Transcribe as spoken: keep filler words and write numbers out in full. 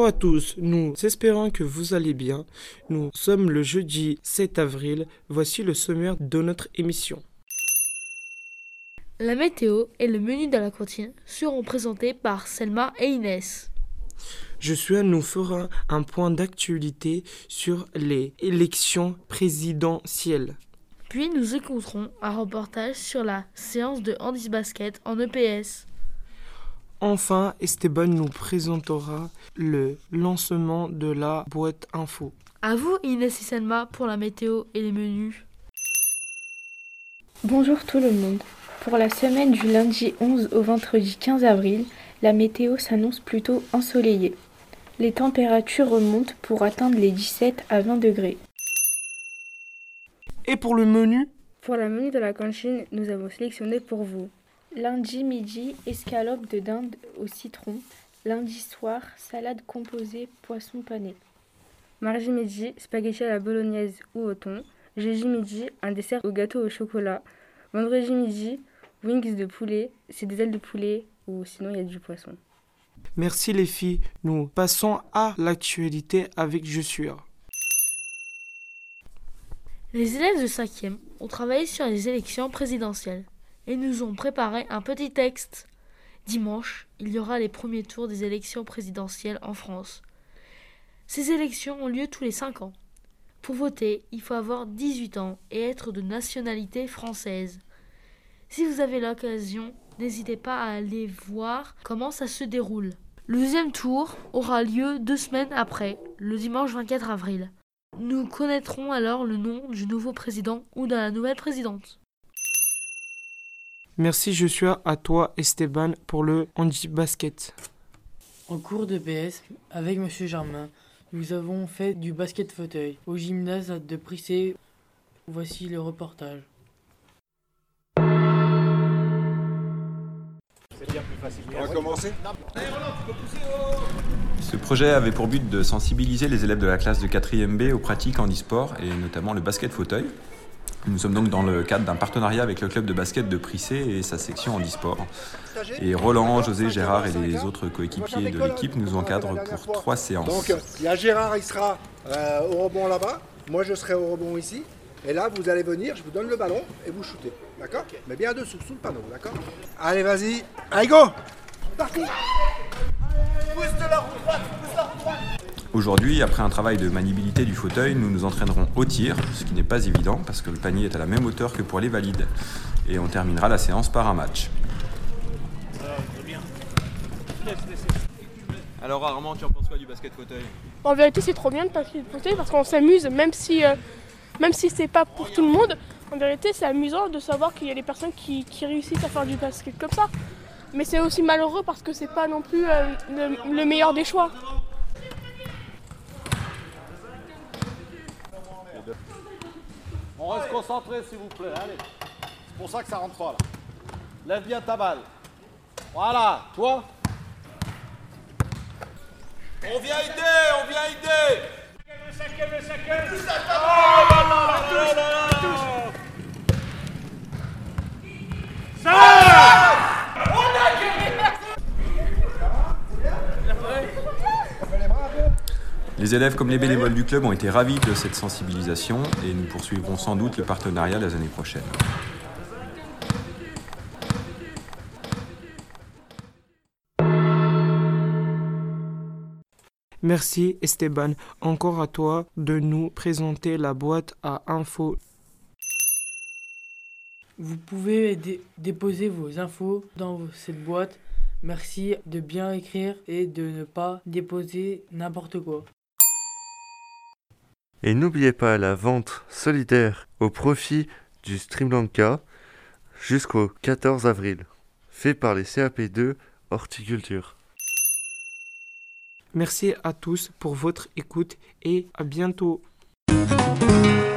Bonjour à tous, nous espérons que vous allez bien. Nous sommes le jeudi sept avril. Voici le sommaire de notre émission. La météo et le menu de la cantine seront présentés par Selma et Inès. Joshua nous fera un point d'actualité sur les élections présidentielles. Puis nous écouterons un reportage sur la séance de handibasket en E P S. Enfin, Esteban nous présentera le lancement de la boîte info. À vous Inès et Selma pour la météo et les menus. Bonjour tout le monde. Pour la semaine du lundi onze au vendredi quinze avril, la météo s'annonce plutôt ensoleillée. Les températures remontent pour atteindre les dix-sept à vingt degrés. Et pour le menu ? Pour la menu de la cantine, nous avons sélectionné pour vous. Lundi midi, escalope de dinde au citron. Lundi soir, salade composée, poisson pané. Mardi midi, spaghetti à la bolognaise ou au thon. Jeudi midi, un dessert au gâteau au chocolat. Vendredi midi, wings de poulet, c'est des ailes de poulet ou sinon il y a du poisson. Merci les filles, nous passons à l'actualité avec Joshua. Les élèves de cinquième ont travaillé sur les élections présidentielles et nous ont préparé un petit texte. Dimanche, il y aura les premiers tours des élections présidentielles en France. Ces élections ont lieu tous les cinq ans. Pour voter, il faut avoir dix-huit ans et être de nationalité française. Si vous avez l'occasion, n'hésitez pas à aller voir comment ça se déroule. Le deuxième tour aura lieu deux semaines après, le dimanche vingt-quatre avril. Nous connaîtrons alors le nom du nouveau président ou de la nouvelle présidente. Merci Joshua, à toi Esteban pour le handibasket. En cours de P S, avec Monsieur Germain, nous avons fait du basket fauteuil au gymnase de Prissé. Voici le reportage. On va commencer. Ce projet avait pour but de sensibiliser les élèves de la classe de quatrième B aux pratiques handisport et notamment le basket fauteuil. Nous sommes donc dans le cadre d'un partenariat avec le club de basket de Prissé et sa section handisport. Et Roland, José, Gérard et les autres coéquipiers de l'équipe nous encadrent pour trois séances. Donc il y a Gérard, il sera euh, au rebond là-bas, moi je serai au rebond ici. Et là, vous allez venir, je vous donne le ballon et vous shootez. D'accord ? Okay. Mais bien dessous, sous le panneau, d'accord ? Allez, vas-y. Allez, go ! Parti ! Pousse de la roue droite, pousse la roue droite. Aujourd'hui, après un travail de maniabilité du fauteuil, nous nous entraînerons au tir, ce qui n'est pas évident parce que le panier est à la même hauteur que pour les valides. Et on terminera la séance par un match. Alors Armand, tu en penses quoi du basket fauteuil ? En vérité, c'est trop bien de basket fauteuil parce qu'on s'amuse, même si... Euh... Même si c'est pas pour tout le monde, en vérité c'est amusant de savoir qu'il y a des personnes qui, qui réussissent à faire du basket comme ça. Mais c'est aussi malheureux parce que c'est pas non plus euh, le, le meilleur des choix. On reste concentré s'il vous plaît, allez. C'est pour ça que ça rentre pas là. Lève bien ta balle. Voilà, toi. On vient aider, on vient aider. Chacun, chacun, chacun. Oh là là là là là. Ça. On a gagné. Les élèves comme les bénévoles du club ont été ravis de cette sensibilisation et nous poursuivrons sans doute le partenariat les années prochaines. Merci Esteban, encore à toi de nous présenter la boîte à infos. Vous pouvez dé- déposer vos infos dans cette boîte. Merci de bien écrire et de ne pas déposer n'importe quoi. Et n'oubliez pas la vente solidaire au profit du Sri Lanka jusqu'au quatorze avril, fait par les C A P deux Horticulture. Merci à tous pour votre écoute et à bientôt.